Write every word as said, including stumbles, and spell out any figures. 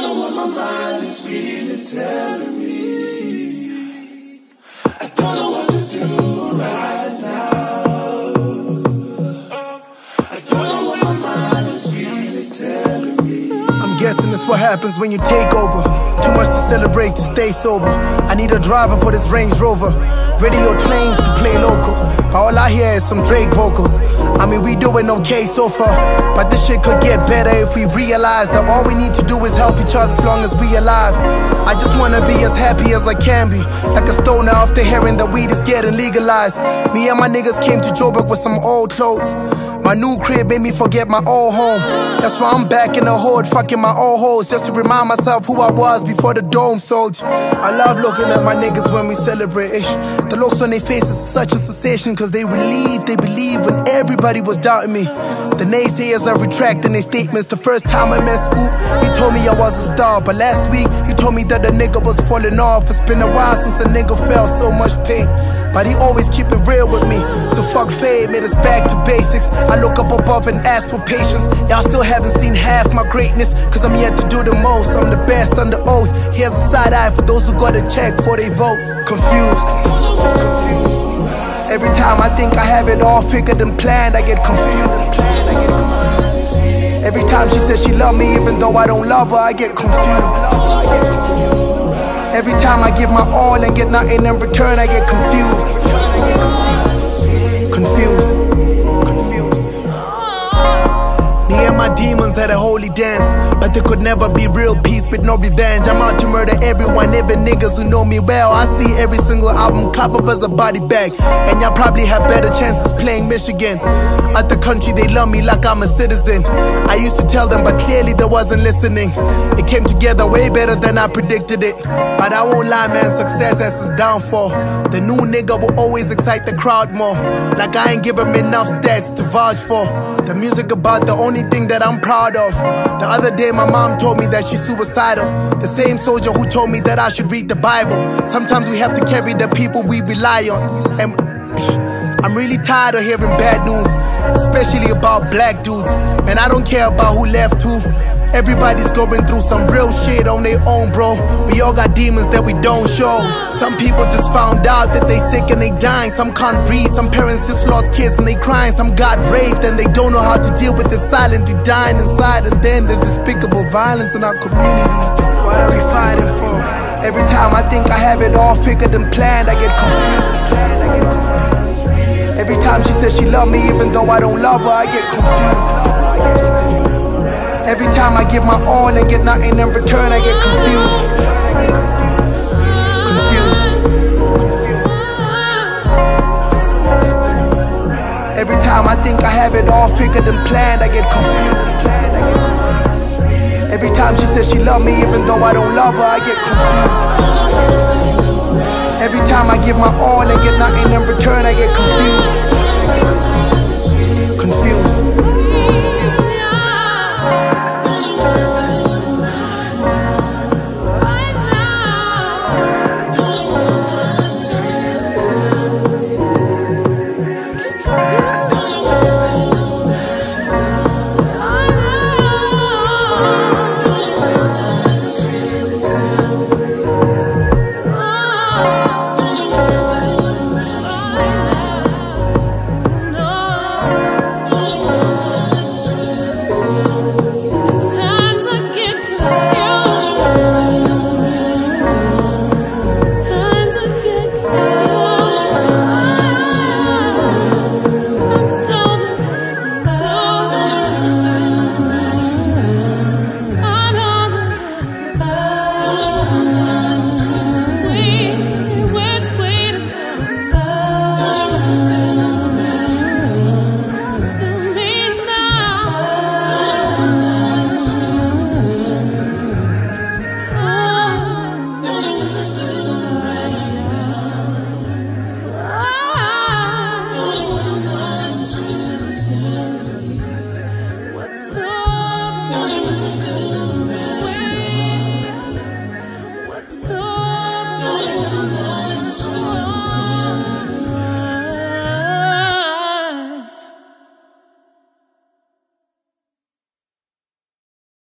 don't know what my mind is really telling me. I don't know what to do right now. I don't know what my mind is really telling me. I'm guessing that's what happens when you take over. Too much to celebrate to stay sober. I need a driver for this Range Rover. Radio claims to play local, but all I hear is some Drake vocals. I mean, we doing okay so far, but this shit could get better if we realize that all we need to do is help each other as long as we alive. I just wanna be as happy as I can be, like a stoner after hearing that weed is getting legalized. Me and my niggas came to Joburg with some old clothes. My new crib made me forget my old home. That's why I'm back in the hood, fucking my old hoes, just to remind myself who I was before the dome sold you. I love looking at my niggas when we celebrate ish. The looks on their faces is such a sensation, cause they relieve, they believe when everybody was doubting me. The naysayers are retracting their statements. The first time I met Scoop, he told me I was a star, but last week he told me that the nigga was falling off. It's been a while since a nigga felt so much pain, but he always keep it real with me. So fuck fade, made us back to basics. I look up above and ask for patience. Y'all still haven't seen half my greatness, cause I'm yet to do the most. I'm the best under oath. Here's a side eye for those who gotta check for their votes. Confused, confused. Every time I think I have it all figured and planned, I get confused. Every time she says she love me even though I don't love her, I get confused. Every time I give my all and get nothing in return, I get confused. Confused. Confused. Me and my demons had a holy dance, but there could never be real peace with no revenge. I'm out to murder everyone, even niggas who know me well. I see every single album cover as a body bag, and y'all probably have better chances playing Michigan. Other country, they love me like I'm a citizen. I used to tell them, but clearly they wasn't listening. It came together way better than I predicted it. But I won't lie, man, success has its downfall. The new nigga will always excite the crowd more, like I ain't give him enough stats to vouch for. The music about the only thing that I'm proud of. The other day my mom told me that she's suicidal. The same soldier who told me that I should read the Bible. Sometimes we have to carry the people we rely on. And I'm really tired of hearing bad news, especially about black dudes. Man, I don't care about who left who. Everybody's going through some real shit on their own, bro. We all got demons that we don't show. Some people just found out that they sick and they dying. Some can't breathe, some parents just lost kids and they crying. Some got raped and they don't know how to deal with it silently dying inside. And then there's despicable violence in our community. What are we fighting for? Every time I think I have it all figured and planned, I get confused. Every time she says she love me even though I don't love her, I get confused. Every time I give my all and get nothing in return, I get confused. Confused. Every time I think I have it all figured and planned, I get confused. Every time she says she love me even though I don't love her, I get confused. Every time I give my all and get nothing in return, I get confused. Confused. What's up?